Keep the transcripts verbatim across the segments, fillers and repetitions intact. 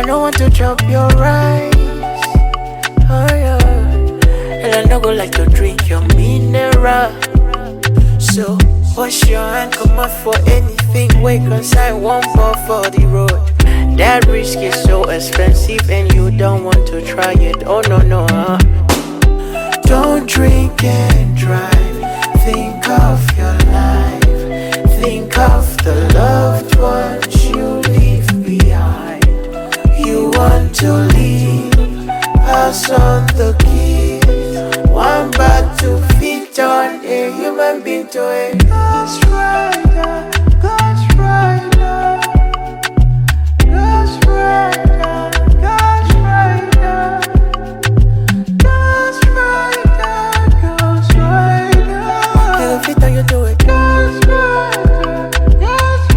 don't want to chop your rice. Oh yeah. And I don't go like to drink your mineral. So wash your hand, come out for anything. Wait, cause I won't fall for the road. That risk is so expensive and you don't want to try it. Oh no, no, huh? Don't drink and drive. Think of your life. Think of the loved ones you leave behind. You want to leave, pass on the keys. One bag to fit on a human being to a ghost rider, ghost rider, ghost rider, ghost rider, ghost rider, ghost rider. They gon' fit on you to a ghost rider, ghost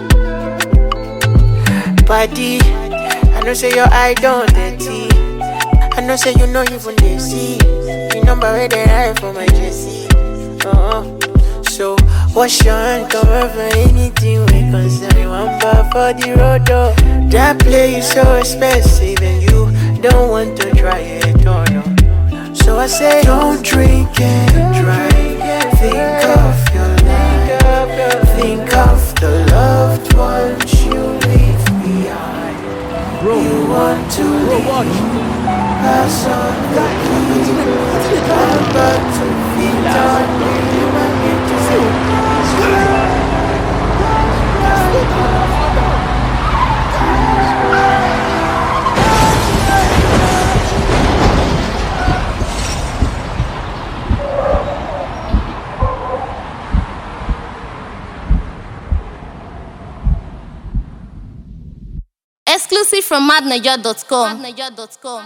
rider. Buddy, I know say your eye don't dirty. I know say you know even they see. The number where they hide for my Jesse. Uh-huh. So wash your hand, come over anything we concern you. I'm back for the road, oh. That place is so expensive and you don't want to try it, oh no. So I say don't drink and drive. Think of your life. Think of the loved ones you leave behind. Bro, You want to bro, leave. watch. Pass on the keys. I'm about to feed on you. You want me to see. Exclusive from mad naija dot com.